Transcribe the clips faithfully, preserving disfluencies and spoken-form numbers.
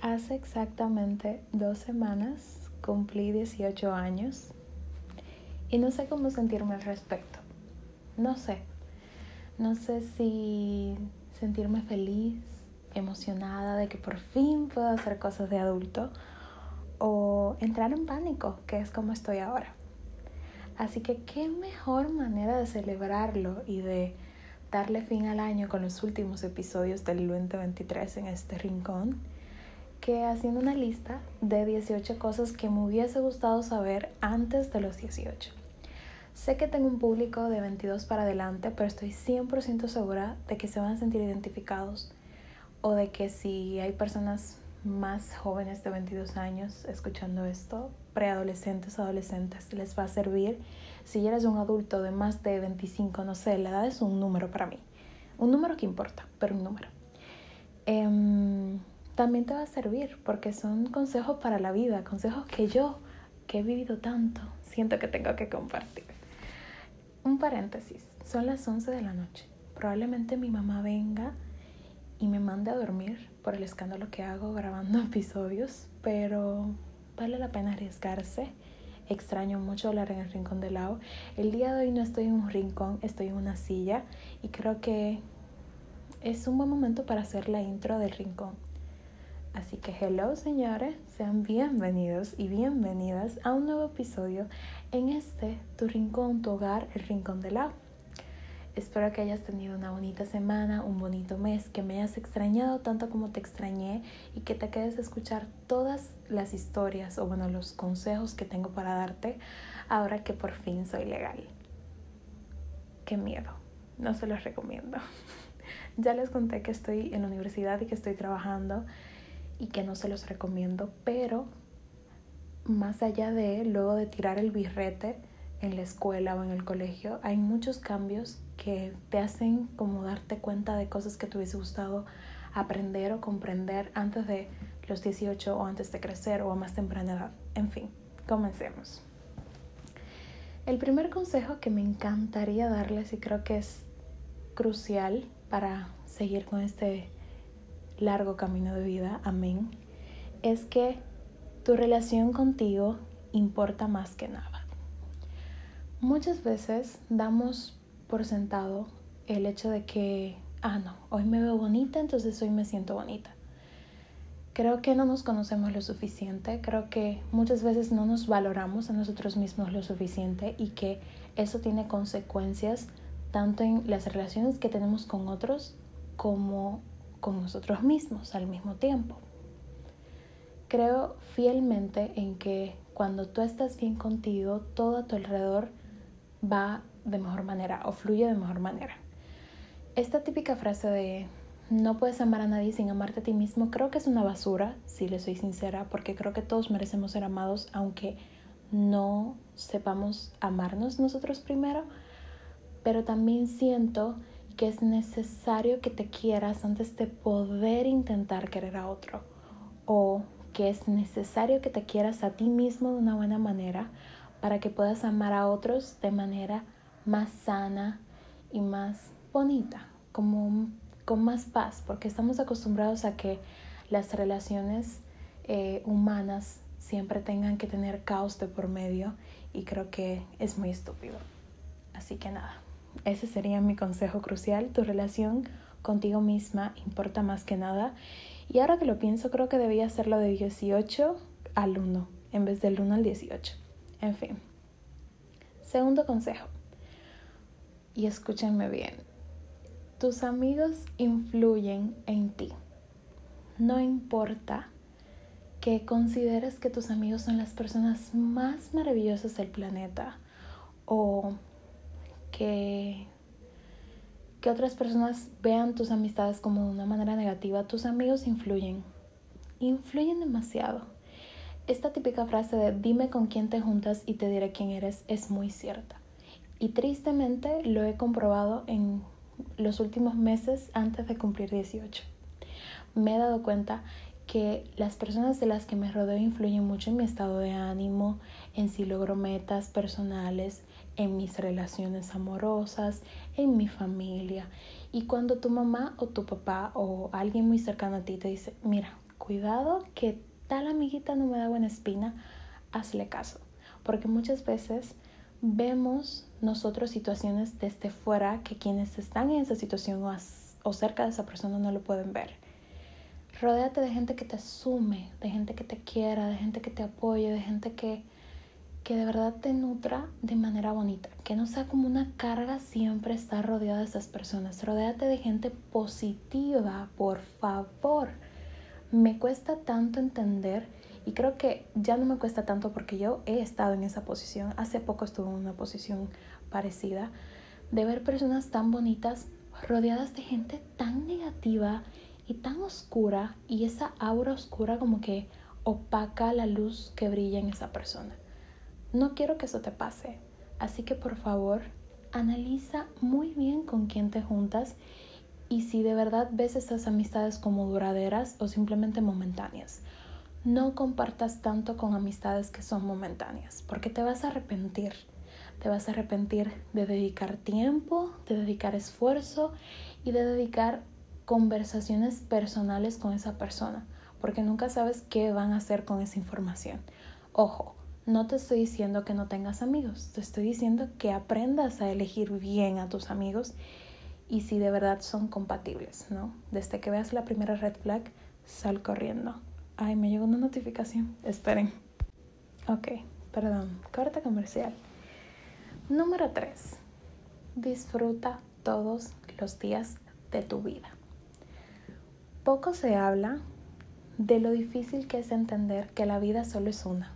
Hace exactamente dos semanas cumplí dieciocho años y no sé cómo sentirme al respecto. No sé. No sé si sentirme feliz, emocionada de que por fin puedo hacer cosas de adulto o entrar en pánico, que es como estoy ahora. Así que qué mejor manera de celebrarlo y de darle fin al año con los últimos episodios del veinte veintitrés en este rincón, que haciendo una lista de dieciocho cosas que me hubiese gustado saber antes de los dieciocho. Sé que tengo un público de veintidós para adelante, pero estoy cien por ciento segura de que se van a sentir identificados o de que si hay personas más jóvenes de veintidós años escuchando esto, preadolescentes, adolescentes, les va a servir. Si eres un adulto de más de veinticinco, no sé, la edad es un número para mí. Un número que importa, pero un número. Eh, también te va a servir porque son consejos para la vida, consejos que yo, que he vivido tanto, siento que tengo que compartir. Un paréntesis, son las once de la noche. Probablemente mi mamá venga y me mande a dormir por el escándalo que hago grabando episodios, pero vale la pena arriesgarse. Extraño mucho hablar en el rincón de Lau. El día de hoy no estoy en un rincón, estoy en una silla y creo que es un buen momento para hacer la intro del rincón. Así que hello señores, sean bienvenidos y bienvenidas a un nuevo episodio en este, tu rincón, tu hogar, el rincón de Lau. Espero que hayas tenido una bonita semana, un bonito mes, que me hayas extrañado tanto como te extrañé y que te quedes a escuchar todas las historias o bueno, los consejos que tengo para darte ahora que por fin soy legal. Qué miedo, no se los recomiendo. Ya les conté que estoy en la universidad y que estoy trabajando y que no se los recomiendo, pero más allá de luego de tirar el birrete en la escuela o en el colegio, hay muchos cambios que te hacen como darte cuenta de cosas que te hubiese gustado aprender o comprender antes de los dieciocho o antes de crecer o a más temprana edad. En fin, comencemos. El primer consejo que me encantaría darles y creo que es crucial para seguir con este largo camino de vida, amén, es que tu relación contigo importa más que nada. Muchas veces damos por sentado el hecho de que, ah no, hoy me veo bonita, entonces hoy me siento bonita. Creo que no nos conocemos lo suficiente, creo que muchas veces no nos valoramos a nosotros mismos lo suficiente y que eso tiene consecuencias tanto en las relaciones que tenemos con otros como con nosotros mismos al mismo tiempo. Creo fielmente en que cuando tú estás bien contigo, todo a tu alrededor va de mejor manera o fluye de mejor manera. Esta típica frase de no puedes amar a nadie sin amarte a ti mismo, creo que es una basura, si le soy sincera, porque creo que todos merecemos ser amados, aunque no sepamos amarnos nosotros primero, pero también siento que es necesario que te quieras antes de poder intentar querer a otro, o que es necesario que te quieras a ti mismo de una buena manera para que puedas amar a otros de manera más sana y más bonita, como con más paz, porque estamos acostumbrados a que las relaciones eh, humanas siempre tengan que tener caos de por medio y creo que es muy estúpido. Así que nada, ese sería mi consejo crucial. Tu relación contigo misma importa más que nada. Y ahora que lo pienso, creo que debía hacerlo de dieciocho al uno en vez del uno al dieciocho. En fin. Segundo consejo. Y escúchenme bien. Tus amigos influyen en ti. No importa que consideres que tus amigos son las personas más maravillosas del planeta o que, que otras personas vean tus amistades como de una manera negativa, tus amigos influyen. Influyen demasiado. Esta típica frase de dime con quién te juntas y te diré quién eres es muy cierta. Y tristemente lo he comprobado en los últimos meses antes de cumplir dieciocho. Me he dado cuenta que las personas de las que me rodeo influyen mucho en mi estado de ánimo, en si logro metas personales, en mis relaciones amorosas, en mi familia. Y cuando tu mamá o tu papá o alguien muy cercano a ti te dice, mira, cuidado que tal amiguita no me da buena espina, hazle caso. Porque muchas veces vemos nosotros situaciones desde fuera que quienes están en esa situación o, as, o cerca de esa persona no lo pueden ver. Rodéate de gente que te asume, de gente que te quiera, de gente que te apoye, de gente que, que de verdad te nutra de manera bonita. Que no sea como una carga siempre estar rodeada de esas personas. Rodéate de gente positiva, por favor. Me cuesta tanto entender, y creo que ya no me cuesta tanto porque yo he estado en esa posición. Hace poco estuve en una posición parecida, de ver personas tan bonitas rodeadas de gente tan negativa y tan oscura, y esa aura oscura como que opaca la luz que brilla en esa persona. No quiero que eso te pase, así que por favor, analiza muy bien con quién te juntas y si de verdad ves esas amistades como duraderas o simplemente momentáneas. No compartas tanto con amistades que son momentáneas, porque te vas a arrepentir. Te vas a arrepentir de dedicar tiempo, de dedicar esfuerzo y de dedicar conversaciones personales con esa persona, porque nunca sabes qué van a hacer con esa información. Ojo, no te estoy diciendo que no tengas amigos, te estoy diciendo que aprendas a elegir bien a tus amigos y si de verdad son compatibles, ¿no? Desde que veas la primera red flag, sal corriendo. Ay, me llegó una notificación. Esperen. Ok, perdón. Corte comercial. Número tres. Disfruta todos los días de tu vida. Poco se habla de lo difícil que es entender que la vida solo es una.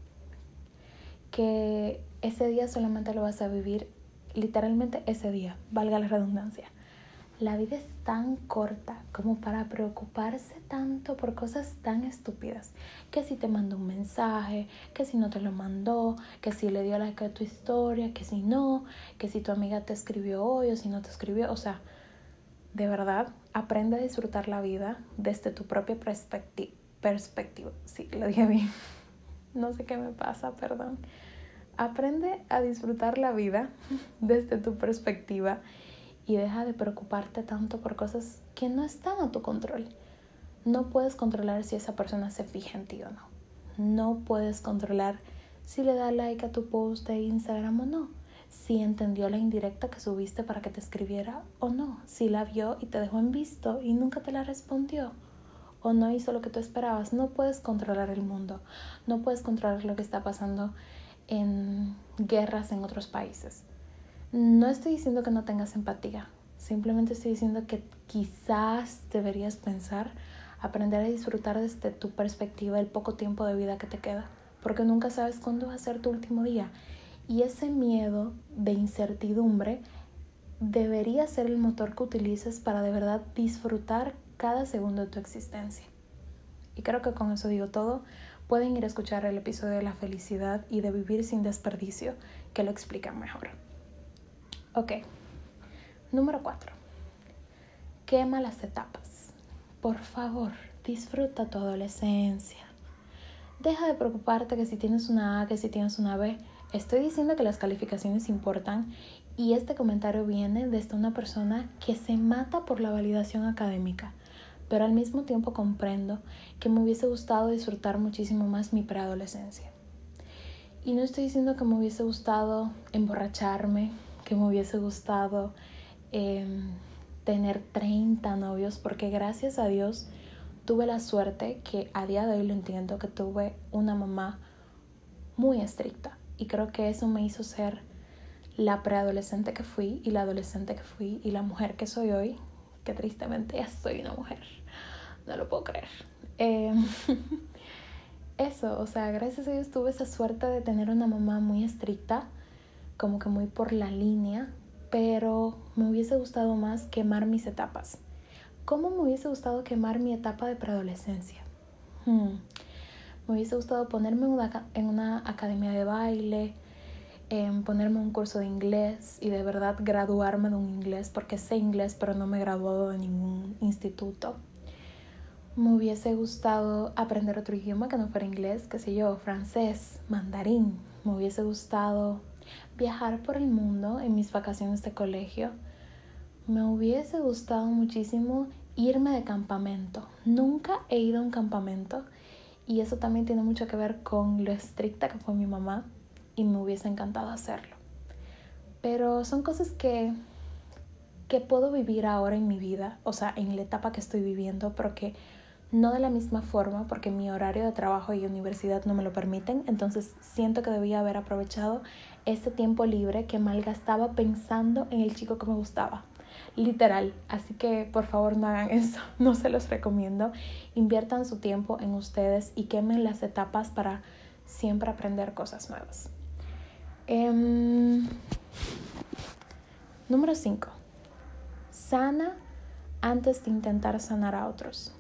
Que ese día solamente lo vas a vivir literalmente ese día, valga la redundancia. La vida es tan corta como para preocuparse tanto por cosas tan estúpidas. Que si te mandó un mensaje, que si no te lo mandó, que si le dio like a tu historia, que si no, que si tu amiga te escribió hoy o si no te escribió. O sea, de verdad, aprende a disfrutar la vida desde tu propia perspectiva. Perspectiva. Sí, lo dije bien. No sé qué me pasa, perdón. Aprende a disfrutar la vida desde tu perspectiva y deja de preocuparte tanto por cosas que no están a tu control. No puedes controlar si esa persona se fija en ti o no. No puedes controlar si le da like a tu post de Instagram o no. Si entendió la indirecta que subiste para que te escribiera o no. Si la vio y te dejó en visto y nunca te la respondió. O no hizo lo que tú esperabas. No puedes controlar el mundo. No puedes controlar lo que está pasando en guerras en otros países. No estoy diciendo que no tengas empatía. Simplemente estoy diciendo que quizás deberías pensar, aprender a disfrutar desde tu perspectiva el poco tiempo de vida que te queda. Porque nunca sabes cuándo va a ser tu último día. Y ese miedo de incertidumbre debería ser el motor que utilices para de verdad disfrutar cada segundo de tu existencia. Y creo que con eso digo todo. Pueden ir a escuchar el episodio de la felicidad y de vivir sin desperdicio, que lo explican mejor. Ok, número cuatro. Quema las etapas. Por favor, disfruta tu adolescencia. Deja de preocuparte que si tienes una A, que si tienes una B. Estoy diciendo que las calificaciones importan y este comentario viene desde una persona que se mata por la validación académica. Pero al mismo tiempo comprendo que me hubiese gustado disfrutar muchísimo más mi preadolescencia. Y no estoy diciendo que me hubiese gustado emborracharme, que me hubiese gustado eh, tener treinta novios, porque gracias a Dios tuve la suerte, que a día de hoy lo entiendo, que tuve una mamá muy estricta. Y creo que eso me hizo ser la preadolescente que fui y la adolescente que fui y la mujer que soy hoy, que tristemente ya soy una mujer. No lo puedo creer. Eh, eso, o sea, gracias a Dios tuve esa suerte de tener una mamá muy estricta, como que muy por la línea, pero me hubiese gustado más quemar mis etapas. ¿Cómo me hubiese gustado quemar mi etapa de preadolescencia? Hmm. Me hubiese gustado ponerme en una academia de baile, eh, ponerme un curso de inglés y de verdad graduarme de un inglés, porque sé inglés pero no me he graduado de ningún instituto. Me hubiese gustado aprender otro idioma que no fuera inglés, qué sé yo, francés, mandarín. Me hubiese gustado viajar por el mundo en mis vacaciones de colegio. Me hubiese gustado muchísimo irme de campamento. Nunca he ido a un campamento y eso también tiene mucho que ver con lo estricta que fue mi mamá y me hubiese encantado hacerlo. Pero son cosas que, que puedo vivir ahora en mi vida, o sea, en la etapa que estoy viviendo, pero que no de la misma forma porque mi horario de trabajo y universidad no me lo permiten. Entonces siento que debía haber aprovechado ese tiempo libre que malgastaba pensando en el chico que me gustaba. Literal. Así que por favor no hagan eso. No se los recomiendo. Inviertan su tiempo en ustedes y quemen las etapas para siempre aprender cosas nuevas. Um, número cinco. Sana antes de intentar sanar a otros.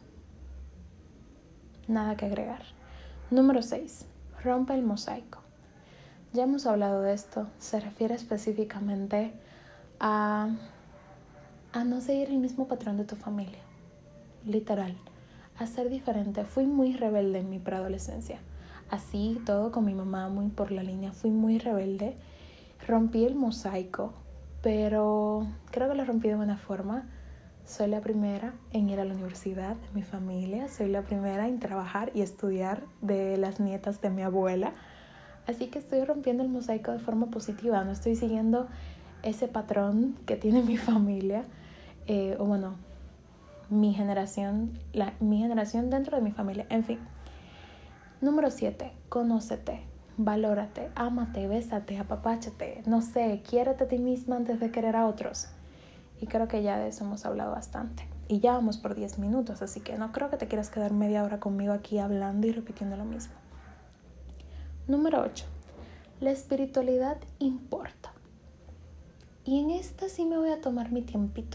Nada que agregar. Número seis. Rompe el mosaico. Ya hemos hablado de esto. Se refiere específicamente a, a no seguir el mismo patrón de tu familia. Literal. A ser diferente. Fui muy rebelde en mi preadolescencia. Así, todo con mi mamá, muy por la línea. Fui muy rebelde. Rompí el mosaico, pero creo que lo rompí de buena forma. Soy la primera en ir a la universidad de mi familia. Soy la primera en trabajar y estudiar de las nietas de mi abuela. Así que estoy rompiendo el mosaico de forma positiva. No estoy siguiendo ese patrón que tiene mi familia. Eh, o bueno, mi generación, la, mi generación dentro de mi familia. En fin. Número siete. Conócete. Valórate. Ámate. Bésate. Apapáchate. No sé. Quiérete a ti misma antes de querer a otros. Y creo que ya de eso hemos hablado bastante. Y ya vamos por diez minutos, así que no creo que te quieras quedar media hora conmigo aquí hablando y repitiendo lo mismo. Número ocho. La espiritualidad importa. Y en esta sí me voy a tomar mi tiempito.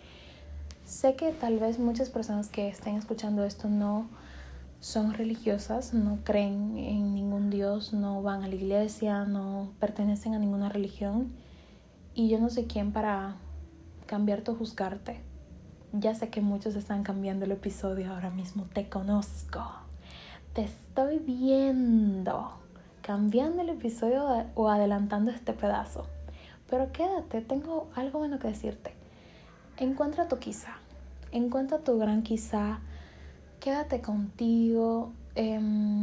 Sé que tal vez muchas personas que estén escuchando esto no son religiosas, no creen en ningún Dios, no van a la iglesia, no pertenecen a ninguna religión. Y yo no sé quién para cambiarte o juzgarte. Ya sé que muchos están cambiando el episodio ahora mismo. Te conozco. Te estoy viendo. Cambiando el episodio o adelantando este pedazo. Pero quédate, tengo algo bueno que decirte. Encuentra tu quizá. Encuentra tu gran quizá. Quédate contigo. Eh,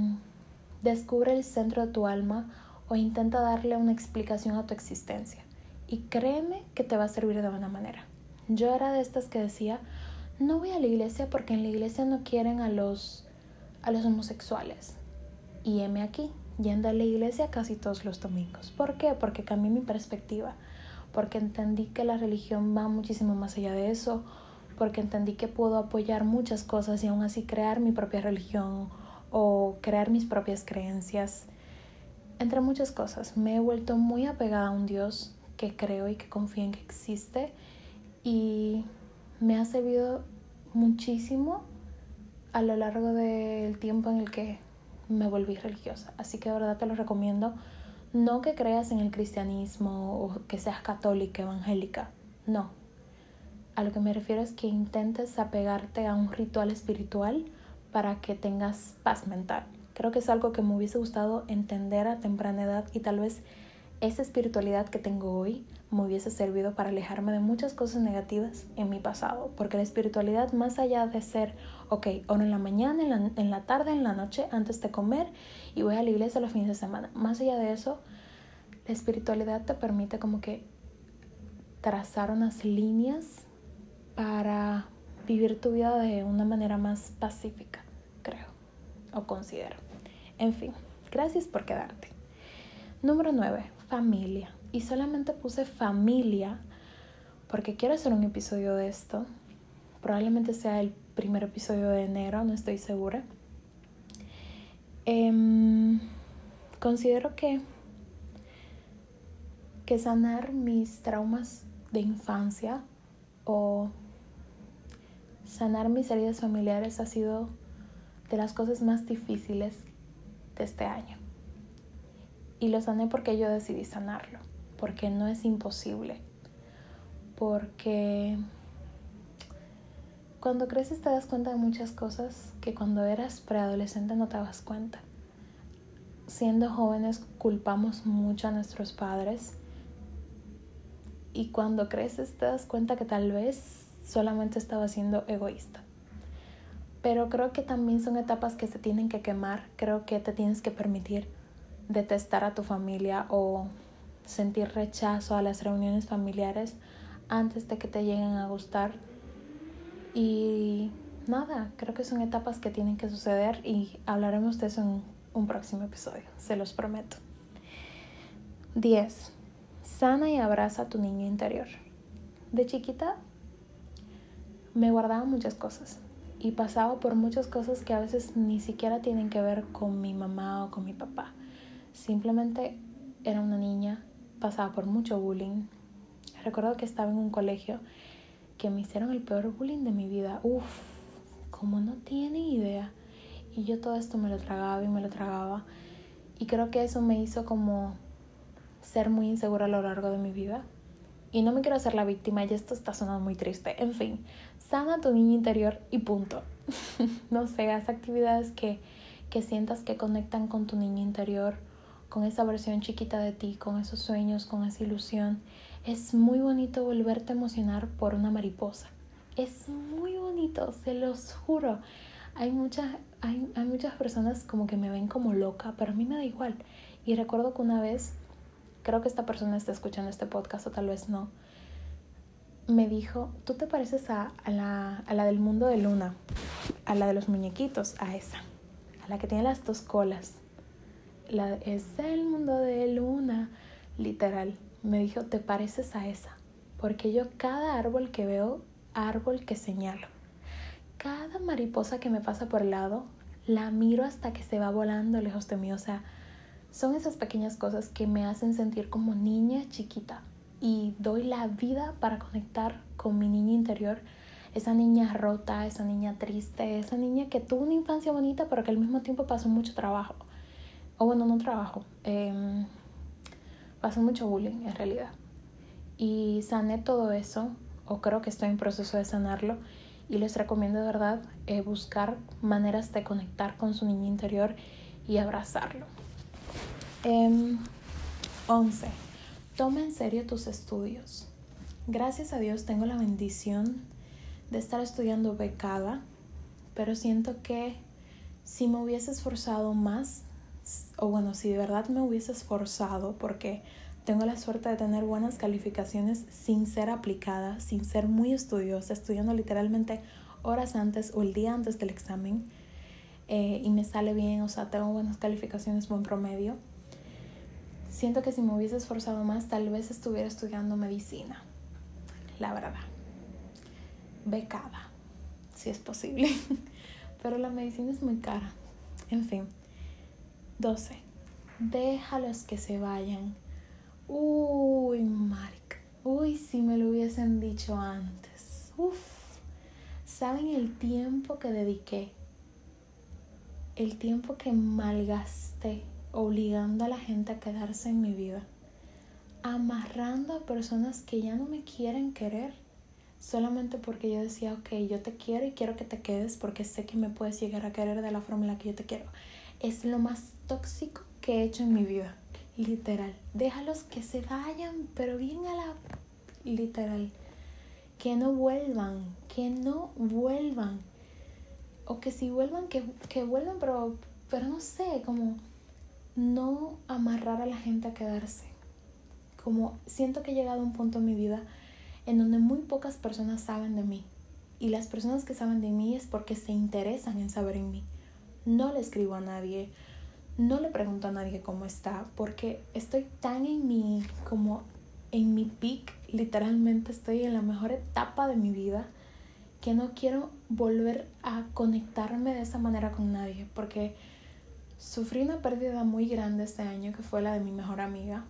descubre el centro de tu alma o intenta darle una explicación a tu existencia. Y créeme que te va a servir de buena manera. Yo era de estas que decía, no voy a la iglesia porque en la iglesia no quieren a los, a los homosexuales. Y heme aquí, yendo a la iglesia casi todos los domingos. ¿Por qué? Porque cambié mi perspectiva. Porque entendí que la religión va muchísimo más allá de eso. Porque entendí que puedo apoyar muchas cosas y aún así crear mi propia religión o crear mis propias creencias. Entre muchas cosas, me he vuelto muy apegada a un Dios que creo y que confío en que existe y me ha servido muchísimo a lo largo del tiempo en el que me volví religiosa. Así que de verdad te lo recomiendo. No que creas en el cristianismo o que seas católica, evangélica. No. A lo que me refiero es que intentes apegarte a un ritual espiritual para que tengas paz mental. Creo que es algo que me hubiese gustado entender a temprana edad y tal vez esa espiritualidad que tengo hoy me hubiese servido para alejarme de muchas cosas negativas en mi pasado. Porque la espiritualidad, más allá de ser, ok, oro en la mañana, en la, en la tarde, en la noche, antes de comer y voy a la iglesia los fines de semana. Más allá de eso, la espiritualidad te permite como que trazar unas líneas para vivir tu vida de una manera más pacífica, creo, o considero. En fin, gracias por quedarte. Número nueve. Familia. Y solamente puse familia porque quiero hacer un episodio de esto. Probablemente sea el primer episodio de enero, no estoy segura. Eh, considero que, que sanar mis traumas de infancia o sanar mis heridas familiares ha sido de las cosas más difíciles de este año. Y lo sané porque yo decidí sanarlo. Porque no es imposible. Porque cuando creces te das cuenta de muchas cosas que cuando eras preadolescente no te das cuenta. Siendo jóvenes culpamos mucho a nuestros padres. Y cuando creces te das cuenta que tal vez solamente estaba siendo egoísta. Pero creo que también son etapas que se tienen que quemar. Creo que te tienes que permitir detestar a tu familia o sentir rechazo a las reuniones familiares antes de que te lleguen a gustar. Y nada, creo que son etapas que tienen que suceder y hablaremos de eso en un próximo episodio, se los prometo. diez. Sana y abraza a tu niño interior. De chiquita me guardaba muchas cosas y pasaba por muchas cosas que a veces ni siquiera tienen que ver con mi mamá o con mi papá. Simplemente era una niña, pasaba por mucho bullying. Recuerdo que estaba en un colegio que me hicieron el peor bullying de mi vida. Uf, como no tienen idea. Y yo todo esto me lo tragaba y me lo tragaba. Y creo que eso me hizo como ser muy insegura a lo largo de mi vida. Y no me quiero hacer la víctima, y esto está sonando muy triste. En fin, sana tu niño interior y punto. No sé, haz actividades que, que sientas que conectan con tu niño interior, con esa versión chiquita de ti, con esos sueños, con esa ilusión. Es muy bonito volverte a emocionar por una mariposa. Es muy bonito, se los juro. Hay muchas, hay, hay muchas personas como que me ven como loca, pero a mí me da igual. Y recuerdo que una vez, creo que esta persona está escuchando este podcast o tal vez no, me dijo, tú te pareces a, a, la, a la del mundo de Luna, a la de los muñequitos, a esa, a la que tiene las dos colas. La, es el mundo de Luna, literal. Me dijo, te pareces a esa, porque yo cada árbol que veo, árbol que señalo, cada mariposa que me pasa por el lado, la miro hasta que se va volando lejos de mí. O sea, son esas pequeñas cosas que me hacen sentir como niña chiquita y doy la vida para conectar con mi niña interior, esa niña rota, esa niña triste, esa niña que tuvo una infancia bonita pero que al mismo tiempo pasó mucho trabajo. O bueno, no trabajo, eh, pasó mucho bullying en realidad. Y sané todo eso, o creo que estoy en proceso de sanarlo, y les recomiendo de verdad eh, buscar maneras de conectar con su niño interior y abrazarlo. Eh, once. Toma en serio tus estudios. Gracias a Dios tengo la bendición de estar estudiando becada, pero siento que si me hubiese esforzado más, o bueno, si de verdad me hubiese esforzado, porque tengo la suerte de tener buenas calificaciones sin ser aplicada, sin ser muy estudiosa, estudiando literalmente horas antes o el día antes del examen, eh, y me sale bien, o sea, tengo buenas calificaciones, buen promedio. Siento que si me hubiese esforzado más, tal vez estuviera estudiando medicina, la verdad, becada, si es posible, pero la medicina es muy cara. En fin. doce. Déjalos que se vayan. Uy, marica. Uy, si me lo hubiesen dicho antes. Uf. ¿Saben el tiempo que dediqué? El tiempo que malgasté obligando a la gente a quedarse en mi vida. Amarrando a personas que ya no me quieren querer. Solamente porque yo decía, ok, yo te quiero y quiero que te quedes porque sé que me puedes llegar a querer de la forma en la que yo te quiero. Es lo más tóxico que he hecho en mi vida, literal. Déjalos que se vayan, pero bien a la... literal. Que no vuelvan, que no vuelvan. O que si vuelvan, que, que vuelvan, pero, pero no sé, como no amarrar a la gente a quedarse. Como siento que he llegado a un punto en mi vida en donde muy pocas personas saben de mí. Y las personas que saben de mí es porque se interesan en saber en mí. No le escribo a nadie, no le pregunto a nadie cómo está, porque estoy tan en mi, como en mi peak, literalmente estoy en la mejor etapa de mi vida, que no quiero volver a conectarme de esa manera con nadie, porque sufrí una pérdida muy grande este año, que fue la de mi mejor amiga,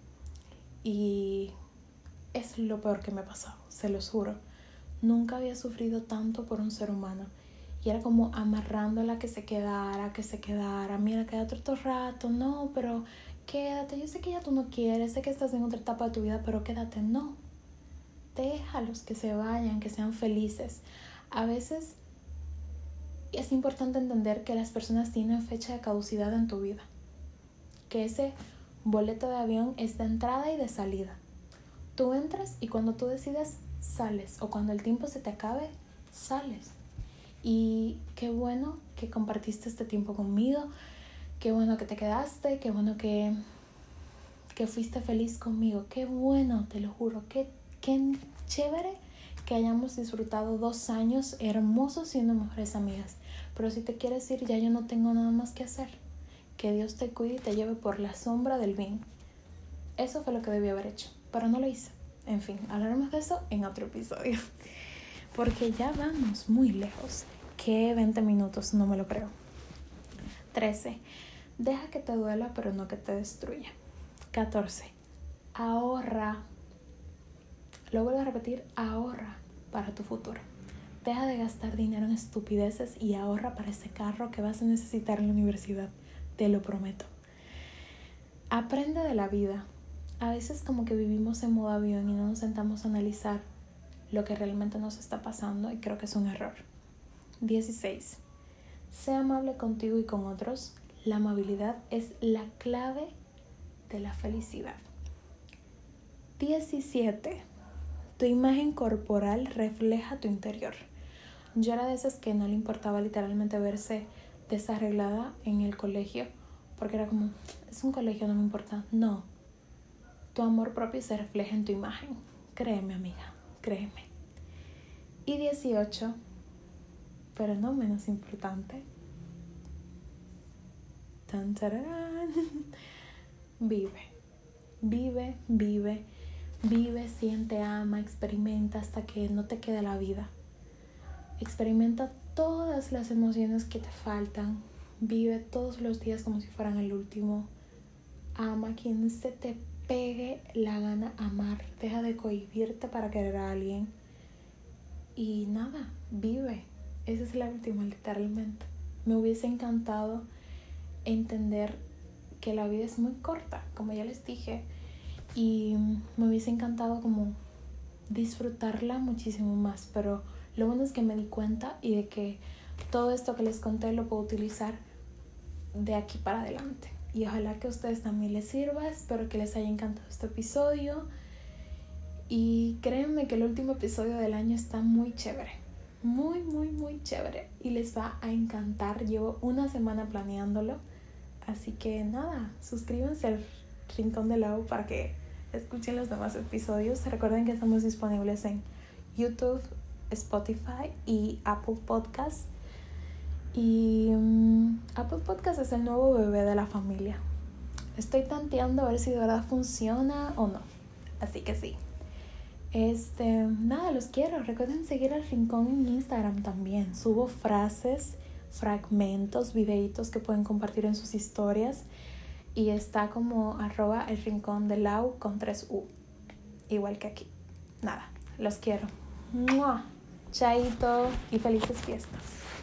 y es lo peor que me ha pasado, se los juro. Nunca había sufrido tanto por un ser humano. Y era como amarrándola a que se quedara, que se quedara. Mira, quédate otro rato. No, pero quédate. Yo sé que ya tú no quieres. Sé que estás en otra etapa de tu vida, pero quédate. No. Déjalos que se vayan, que sean felices. A veces es importante entender que las personas tienen fecha de caducidad en tu vida. Que ese boleto de avión es de entrada y de salida. Tú entras y cuando tú decides sales. O cuando el tiempo se te acabe, sales. Y qué bueno que compartiste este tiempo conmigo. Qué bueno que te quedaste. Qué bueno que, que fuiste feliz conmigo. Qué bueno, te lo juro. Qué, qué chévere que hayamos disfrutado dos años hermosos siendo mejores amigas. Pero si te quieres ir, ya yo no tengo nada más que hacer. Que Dios te cuide y te lleve por la sombra del bien. Eso fue lo que debí haber hecho, pero no lo hice. En fin, hablaremos de eso en otro episodio. Porque ya vamos muy lejos. ¿Qué veinte minutos? No me lo creo. trece. Deja que te duela, pero no que te destruya. catorce. Ahorra. Lo vuelvo a repetir, ahorra para tu futuro. Deja de gastar dinero en estupideces y ahorra para ese carro que vas a necesitar en la universidad. Te lo prometo. Aprende de la vida. A veces como que vivimos en modo avión y no nos sentamos a analizar lo que realmente nos está pasando y creo que es un error. dieciséis. Sé amable contigo y con otros. La amabilidad es la clave de la felicidad. diecisiete. Tu imagen corporal refleja tu interior. Yo era de esas que no le importaba literalmente verse desarreglada en el colegio, porque era como, es un colegio, no me importa. No, tu amor propio se refleja en tu imagen. Créeme, amiga, créeme. Y dieciocho, pero no menos importante, tan, tararán, vive, vive, vive, vive, siente, ama, experimenta hasta que no te quede la vida. Experimenta todas las emociones que te faltan. Vive todos los días como si fueran el último. Ama quien se te pegue la gana amar. Deja de cohibirte para querer a alguien. Y nada, vive. Esa es la última, literalmente. Me hubiese encantado entender que la vida es muy corta, como ya les dije. Y me hubiese encantado como disfrutarla muchísimo más. Pero lo bueno es que me di cuenta y de que todo esto que les conté lo puedo utilizar de aquí para adelante. Y ojalá que a ustedes también les sirva. Espero que les haya encantado este episodio. Y créanme que el último episodio del año está muy chévere. Muy, muy, muy chévere. Y les va a encantar. Llevo una semana planeándolo. Así que nada, suscríbanse al Rincón de Lau para que escuchen los demás episodios. Recuerden que estamos disponibles en YouTube, Spotify y Apple Podcasts. Y um, Apple Podcasts es el nuevo bebé de la familia. Estoy tanteando a ver si de verdad funciona o no. Así que sí. Este, nada, los quiero. Recuerden seguir al Rincón en Instagram también. Subo frases, fragmentos, videitos que pueden compartir en sus historias. Y está como arroba el Rincón de Lau con tres U. Igual que aquí. Nada, los quiero. ¡Mua! Chaito y felices fiestas.